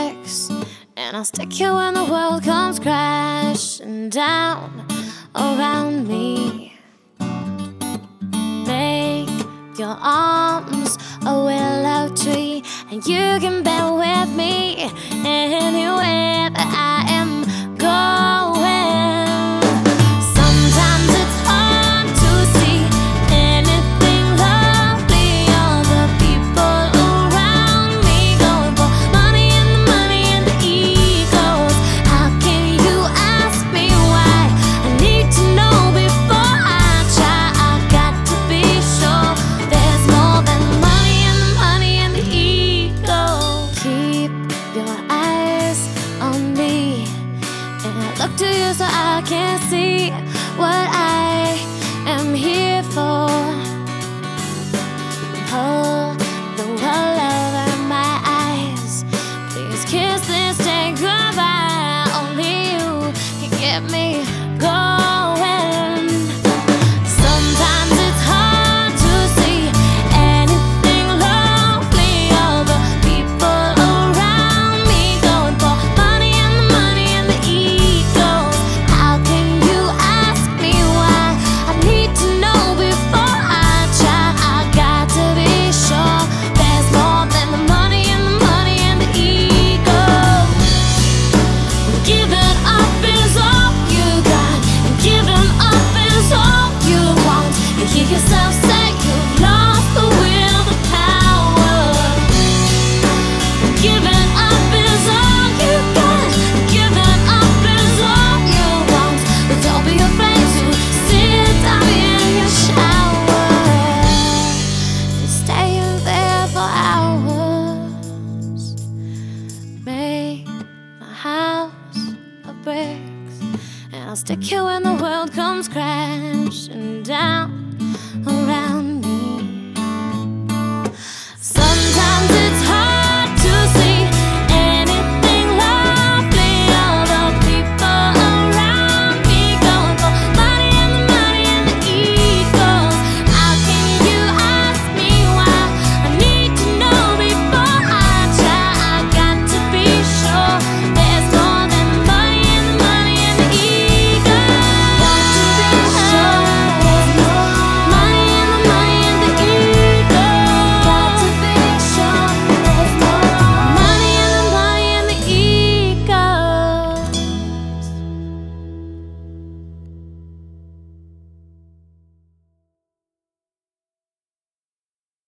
bricks, and I'll stick you when the world comes crashing down around me. Make your arms a willow tree, and you can bear with me anywhere that I am going. Sometimes it's hard to see anything lovely. All the people around me going for money and the money and the egos. How can you ask me why? I need to know before I try. I've got to be sure there's more than money and the money and the ego. Keep your eyes on me, and I look to you so I can see what I am here for. Hold the world over my eyes. Please kiss this day goodbye. Only you can get me going. Sometimes it's hard to see anything lovely. All the people around me going for money and the money and the egos. How can you ask me why? I need to know before I try. I got to be sure there's more than the money and the money and the ego. Giving up is all you got, and giving up is all you want. You hear yourself say you've lost the will, the power. Giving up is all you got, giving up is all you want. But don't be afraid to sit down in your shower. You're staying there for hours. Make my house of bricks, and I'll stick you when the world comes crashing down